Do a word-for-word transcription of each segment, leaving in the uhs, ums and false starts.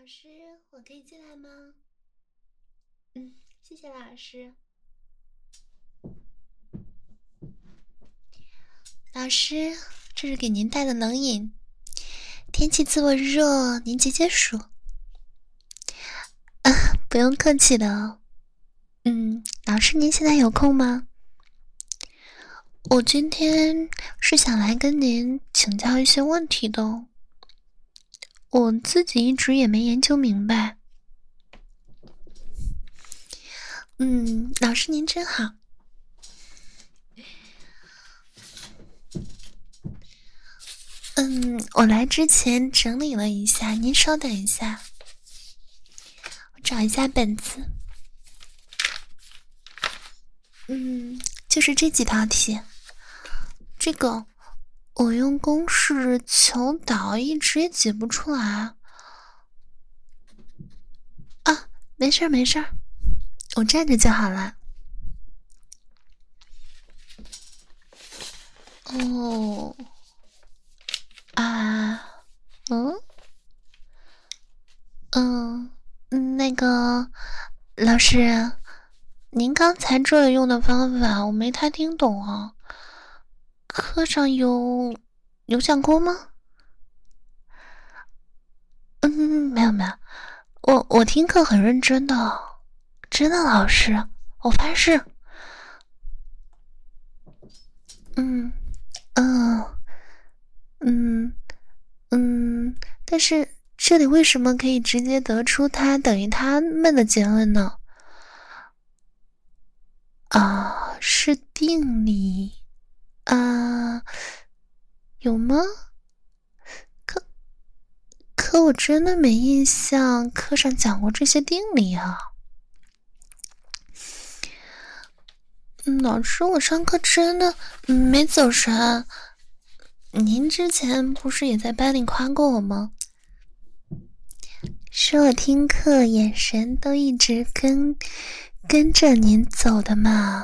师，我可以进来吗？嗯，谢谢老师。老师，这是给您带的冷饮，天气这么热，您解解暑。啊，不用客气的哦。嗯，老师您现在有空吗？我今天是想来跟您请教一些问题的，我自己一直也没研究明白。嗯，老师您真好。嗯，我来之前整理了一下，您稍等一下，我找一下本子。嗯，就是这几道题。这个我用公式求导，一直也解不出来。啊，没事儿没事儿，我站着就好了。哦，啊，嗯，嗯，那个老师，您刚才这里用的方法我没太听懂啊。课上有有讲过吗？嗯，没有没有，我我听课很认真的，真的老师，我发誓。嗯嗯嗯嗯，但是这里为什么可以直接得出它等于他们的结论呢？啊，是定理啊？有吗？可可我真的没印象课上讲过这些定理啊。嗯，老师，我上课真的没走神。您之前不是也在班里夸过我吗？说我听课眼神都一直跟跟着您走的嘛。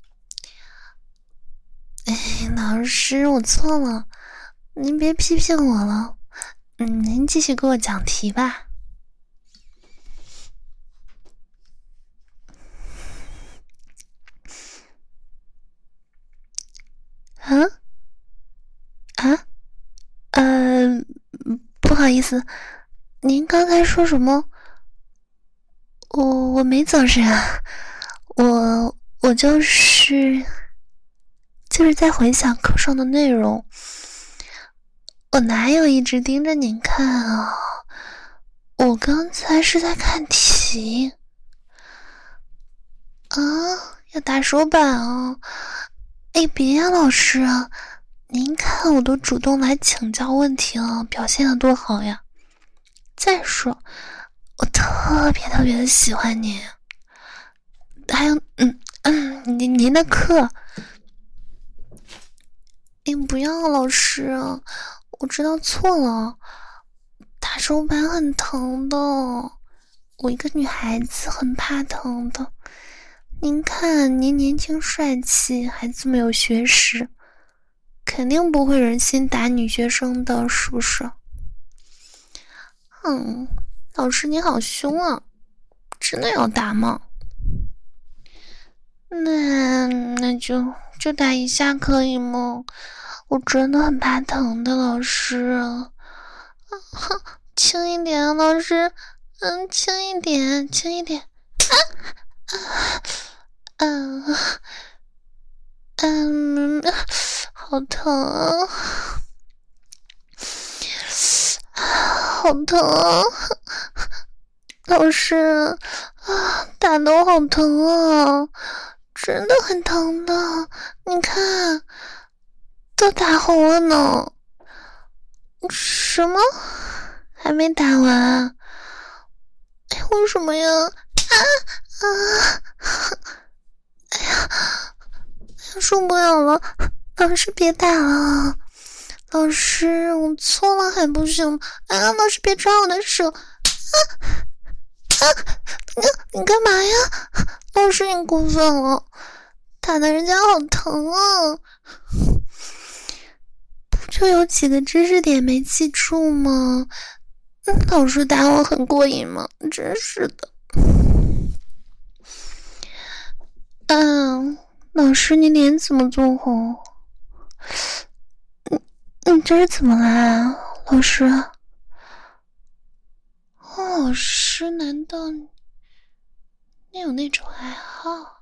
哎，老师，我错了，您别批评我了。嗯，您继续给我讲题吧。啊啊呃，不好意思，您刚才说什么？我我没走神啊，我我就是就是在回想课上的内容。我哪有一直盯着您看啊？我刚才是在看题。啊，要打手板啊！哎，别呀，老师，您看我都主动来请教问题了，表现得多好呀！再说，我特别特别的喜欢您。还有，嗯嗯，您您的课，您不要，老师，我知道错了，打手板很疼的，我一个女孩子很怕疼的。您看，您年轻帅气，还这么有学识，肯定不会忍心打女学生的，是不是？嗯，老师你好凶啊，真的要打吗？那那就就打一下可以吗？我真的很怕疼的，老师。啊，轻一点，老师。嗯，轻一点，轻一点。啊啊嗯嗯，好疼，好疼，老师啊，打得我好疼啊，真的很疼的，你看，都打红了呢。什么？还没打完？哎，为什么呀？啊啊！哎呀！受不了了，老师别打了，老师我错了还不行？哎呀，老师别抓我的手！啊啊！你你干嘛呀？老师你过分了，打的人家好疼啊！不就有几个知识点没记住吗？ 老师打我很过瘾吗？真是的。嗯，老师，你脸怎么这么红？你你这是怎么啦，老师？哦，老师，难道你有那种爱好？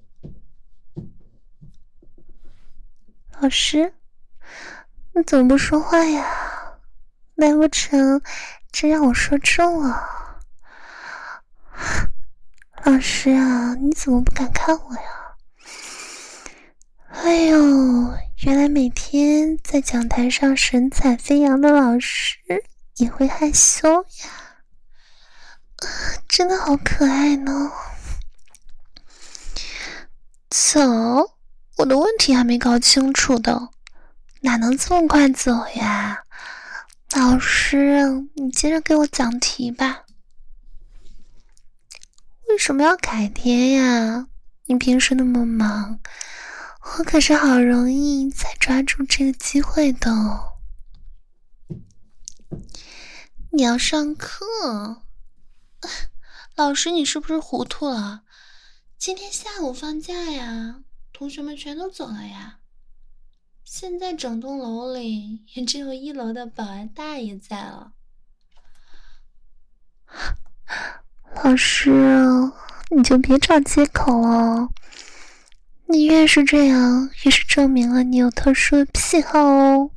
老师，你怎么不说话呀？难不成真让我说中了？老师啊，你怎么不敢看我呀？哎呦，原来每天在讲台上神采飞扬的老师也会害羞呀，真的好可爱呢。走，我的问题还没搞清楚的，哪能这么快走呀？老师，你接着给我讲题吧。为什么要改天呀？你平时那么忙，我可是好容易才抓住这个机会的。你要上课？老师，你是不是糊涂了？今天下午放假呀，同学们全都走了呀。现在整栋楼里也只有一楼的保安大爷在了。老师，你就别找借口了。你越是这样，越是证明了你有特殊的癖好哦。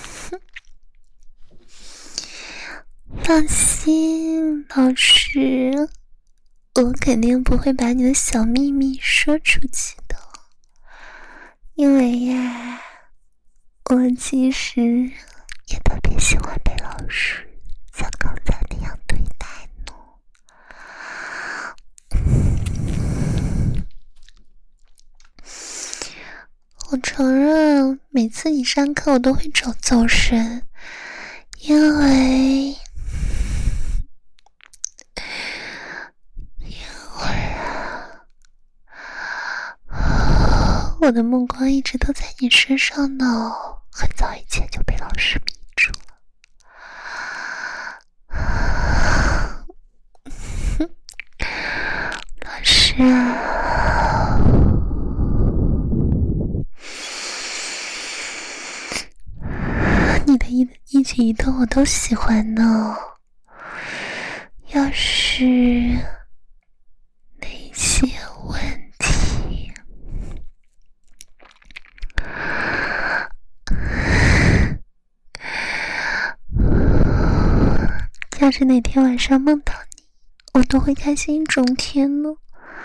放心，老师，我肯定不会把你的小秘密说出去的。因为呀，我其实也特别喜欢被老师像刚才那样对待呢。我承认，每次你上课我都会走走神，因为因为啊，我的目光一直都在你身上呢，很早以前就被老师迷住了。老师啊，你的一一举一动我都喜欢呢。要是那些问题，要是哪天晚上梦到你，我都会开心一整天呢。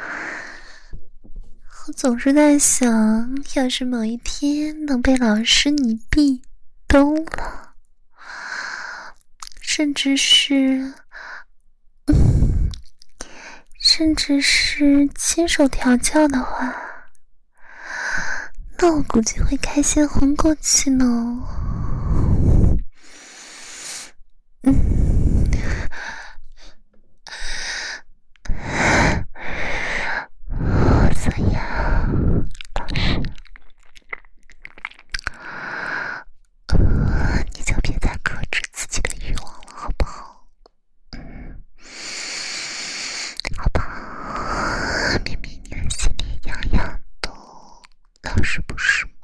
我总是在想，要是某一天能被老师你壁咚了，甚至是嗯，甚至是亲手调教的话，那我估计会开心昏过去呢。嗯，所以啊，老师，呃，你就别再克制自己的欲望了，好不好？嗯，好吧，明明你的心里痒痒的，老师不是吗？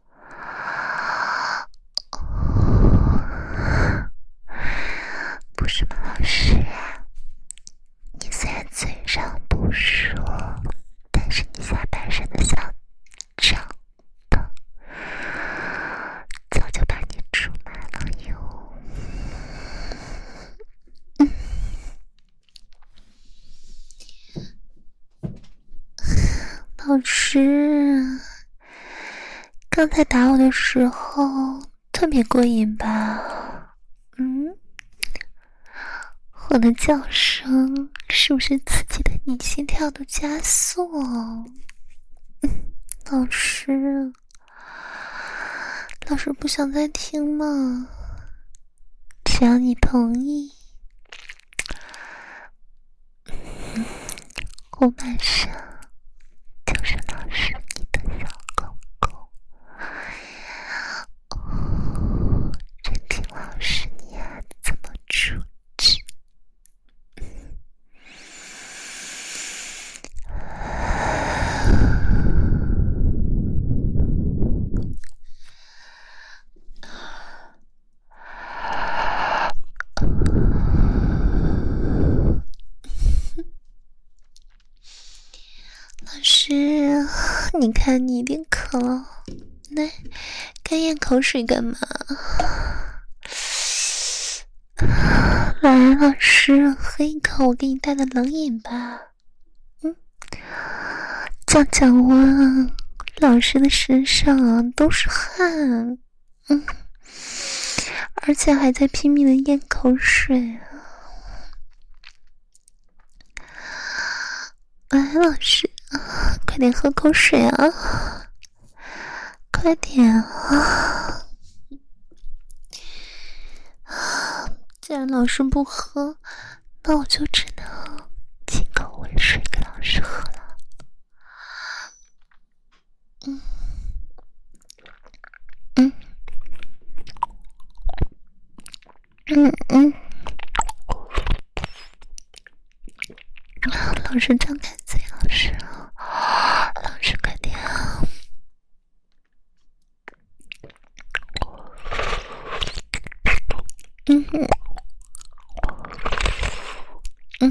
不是吗，老师啊？你虽然嘴上不说，但是你下半身的小长的早就把你出卖了哟。嗯，老师，刚才打我的时候特别过瘾吧？嗯，我的叫声是不是刺激的你心跳都加速？嗯，老师，老师不想再听吗？只要你同意，嗯，我马上就是老师你的小狗狗。哦，任凭老师你啊怎么处置， 你看你一定渴了，来，干咽口水干嘛？来，老师，喝一口我给你带的冷饮吧。嗯，降降温，老师的身上啊都是汗，嗯，而且还在拼命的咽口水啊。来，老师，快点喝口水啊！快点啊！既然老师不喝，那我就只能进口温水给老师喝了。嗯嗯嗯嗯，老师张开嘴，老师，老师快点啊！嗯哼。嗯，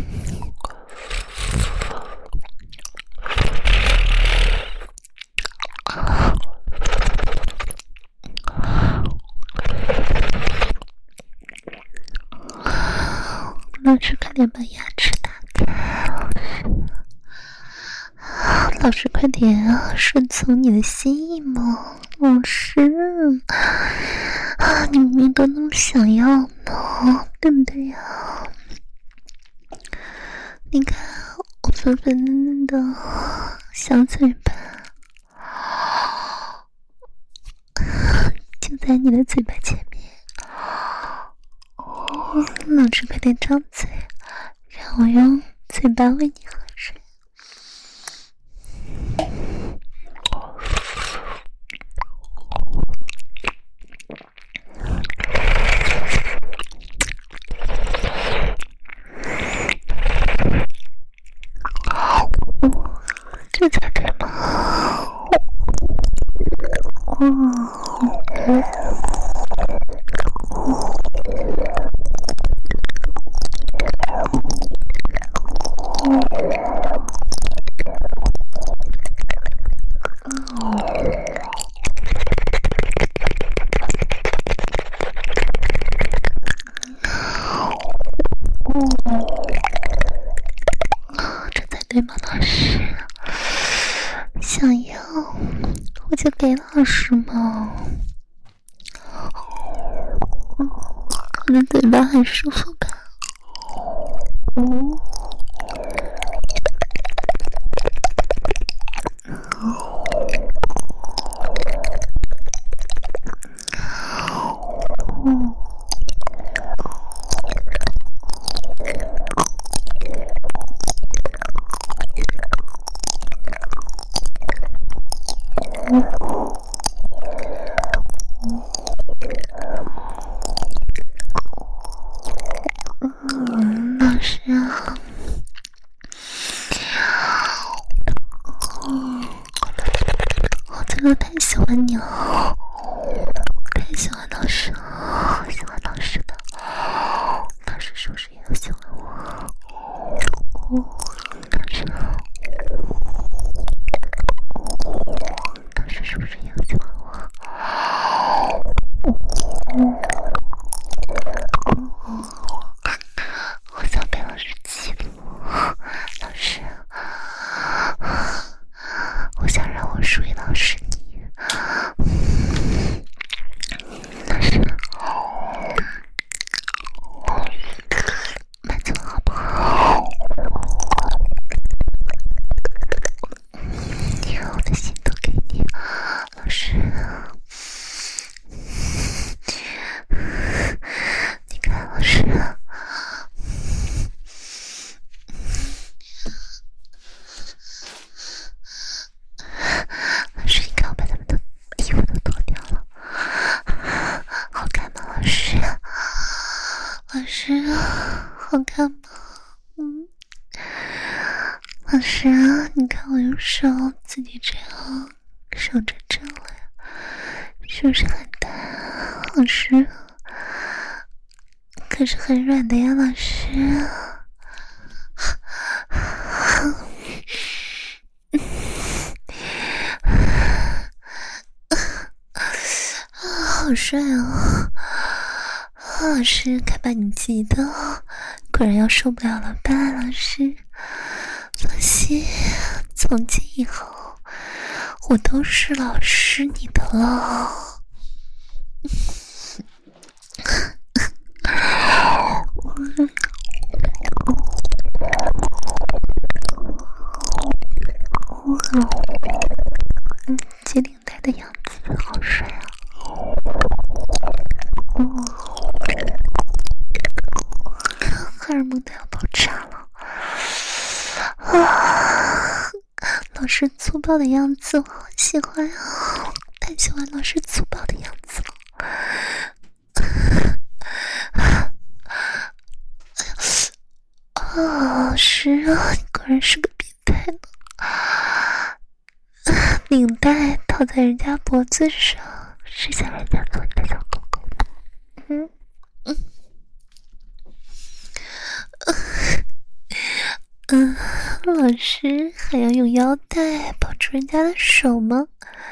老师快点把牙齿打开，老师快点啊，顺从你的心意嘛，老师啊，你明明都那么想要呢，对不对呀？你看我粉粉嫩嫩的小嘴巴就在你的嘴巴前面，哦，老师快点张嘴，让我用嘴巴喂你喝水。这才对吗？这才对吗，老师？想要我就给老师嘛。我的嘴巴很舒服吧？哦。嗯，老师啊，嗯，我真的太喜欢你了，太喜欢老师了，喜欢老师的，老师是不是也喜欢我？哦，老师，老师是不是也喜欢我？嗯。我想被老师欺负，老师，我想让我属于老师你，老师，满足好不好？你看我的心都给你，老师。你看，老师，老师，你看我把他们的衣服都脱掉了，好看吗？老师，老师，好看吗？嗯，老师，你看我用手自己这样手指正了呀，是不是很大？老师。可是很软的呀，老师。 帅啊！老师该把你急的果然要受不了了吧？老师，放心，从今以后我都是老师你的了。嗯，系领带的样子好帅啊！哦，荷尔蒙都要爆炸了啊！老师粗暴的样子我好喜欢啊，太喜欢老师粗暴的样子了。啊，老师啊，你果然是个变态呢！领带套在人家脖子上，是想人家做一个小狗狗吗？嗯嗯嗯，老师还要用腰带绑住人家的手吗？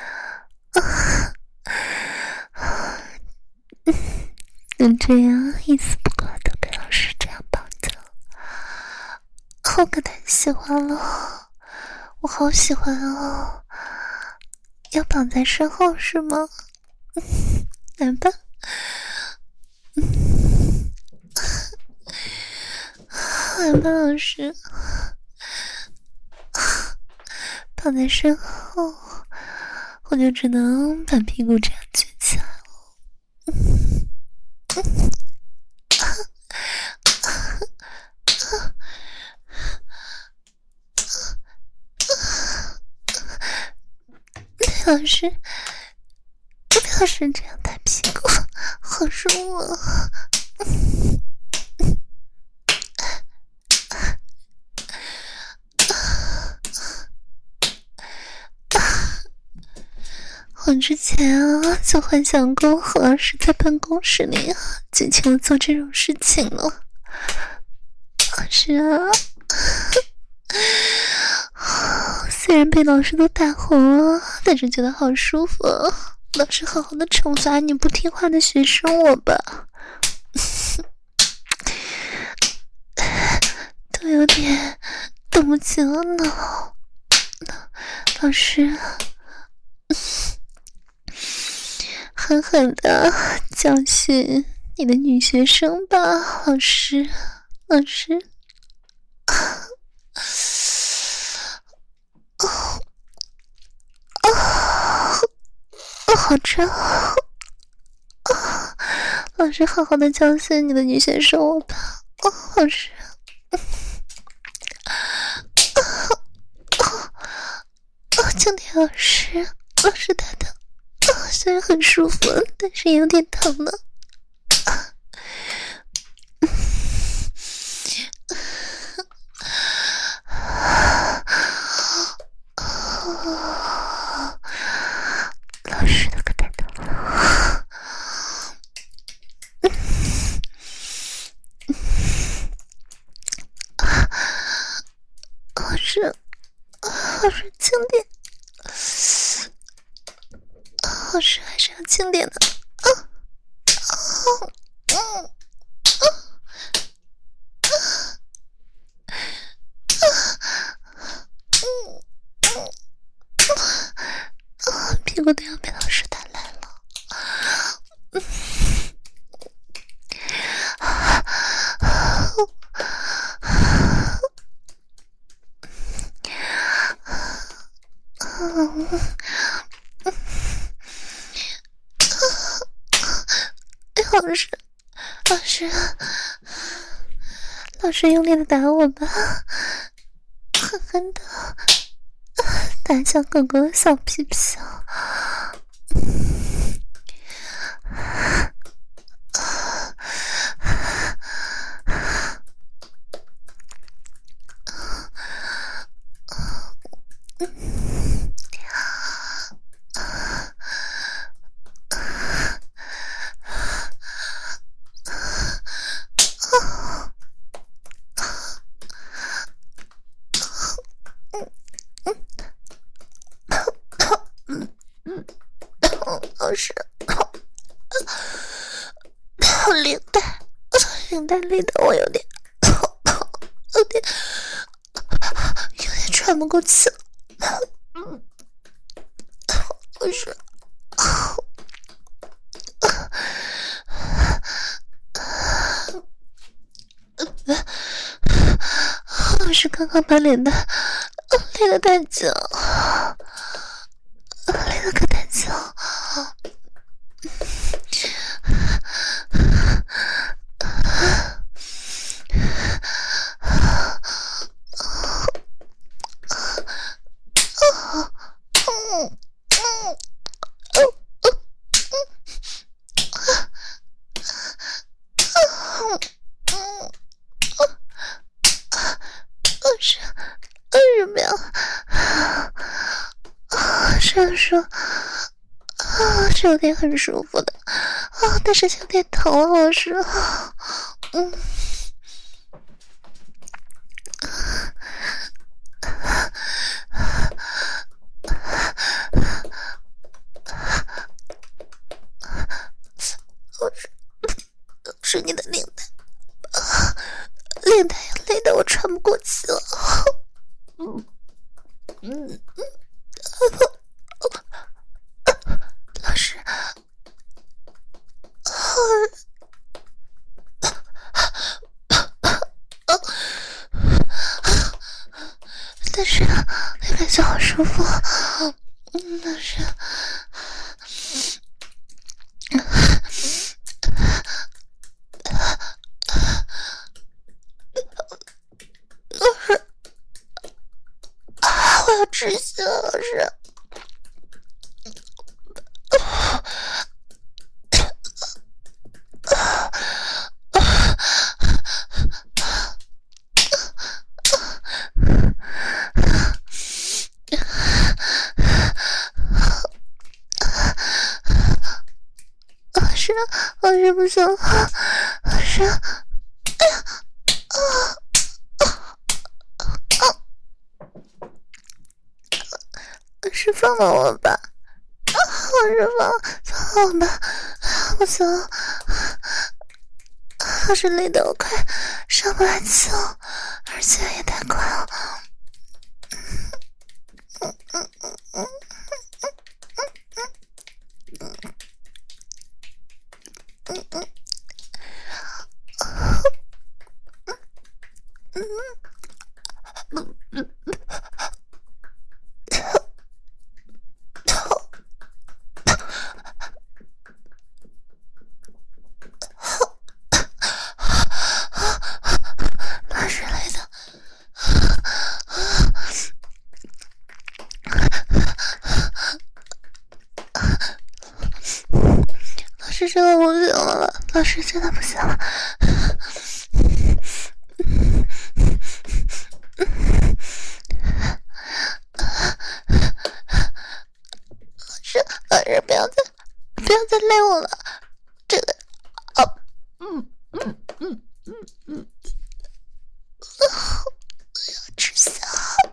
能这样一丝不挂的被老师这样绑着，我可太喜欢了，我好喜欢哦！要绑在身后是吗？来吧，来吧，老师，绑在身后，我就只能把屁股这样撅起来了。老师，老师这样抬屁股，好舒服啊！我之前啊就幻想过和老师在办公室里尽情的做这种事情了。老师啊，虽然被老师都打红了，但是觉得好舒服啊！老师好好的惩罚你不听话的学生我吧，都有点等不及了呢。老师，狠狠的教训你的女学生吧，老师，老师。哦，哦，好胀！哦，老师，好好的教训你的女学生我吧，哦，老师。哦，轻点，老师，老师打的，哦，虽然很舒服，但是也有点疼呢。老师的可太疼了。老师，老师轻点。老师还是要轻点的。啊啊嗯啊啊！屁股都要被老师打烂了。老师，老师，老师用力的打我吧，狠狠的打向狗狗的小屁屁。老师， 太累的我有点有点有点喘不过气了。不是我是刚刚把脸蛋勒得太紧了，勒得可太紧了。是为什么呀？虽然说啊是有点很舒服的啊，但是有点疼啊，老师。嗯。我是是你的领带，领带也累得我喘不过气了。嗯嗯嗯，老师，但是那感觉好舒服。嗯，但是。我要窒息了，老师。老师，老师不行了，老师，哎呀，啊啊啊！老师放了我吧，啊，老师放放我吧，不行了，老师累得我快上不来气了，而且也太快了。嗯嗯嗯嗯。嗯嗯，嗯嗯嗯嗯，老师累的，老师真的不行了，老师真的不行了。老师，老师不要再不要再累我了，这个啊，嗯嗯嗯嗯嗯，我要吃下，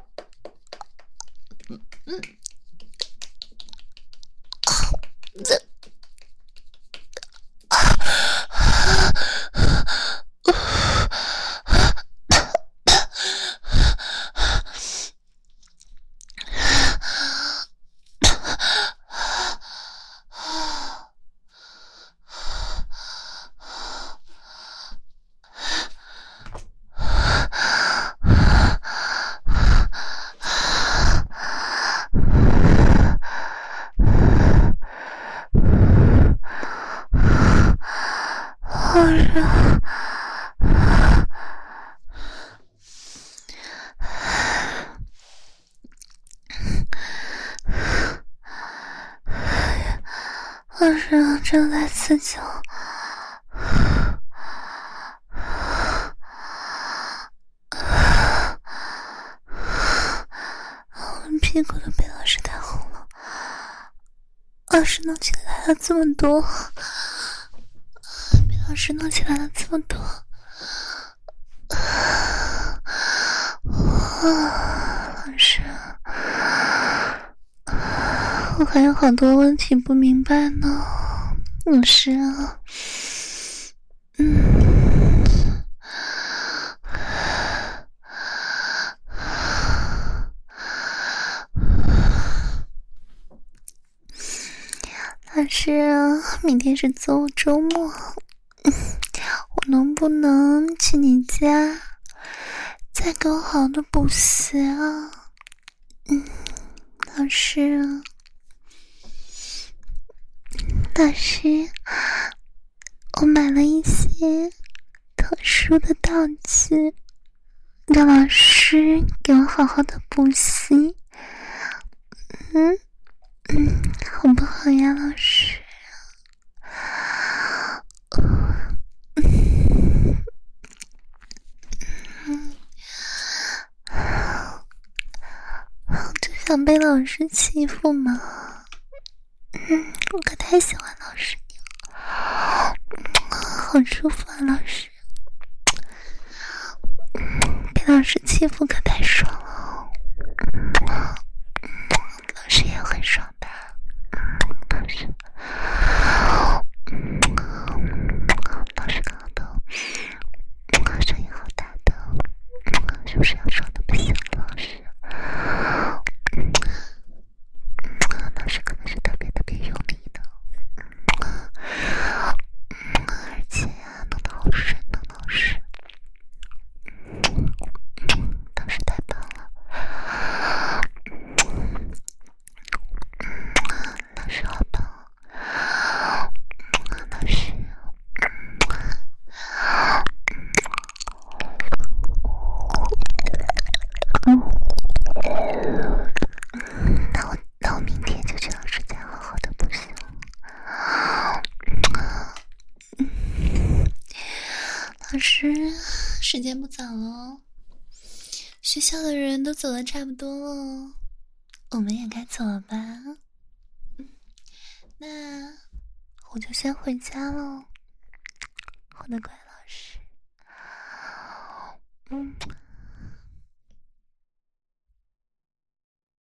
嗯嗯，这。老师真的太刺激了，我的屁股都被老师太红了，老师弄起来了这么多，被老师弄起来了这么多，老师。我还有好多问题不明白呢，老师啊，嗯， 师，明天是周周末，我能不能去你家，再给我好的补习啊？嗯，老师，老师，我买了一些特殊的道具，让老师给我好好的补习。嗯嗯，好不好呀，老师？嗯，我就想被老师欺负嘛。嗯，我可太喜欢老师你了，好舒服啊，老师。被老师欺负可太爽了，老师也很爽的。老师，老师刚刚的声音好大的，是不是要爽的不行了？老师，老师可能是特别特别用力的，而且呀，弄得好深呢，老师。老师太棒了，老师好棒，老师，那我那我明天就去老师家好好的补习了。老师，时间不早了，学校的人都走的差不多了，我们也该走了吧？那我就先回家了，我的乖老师。嗯。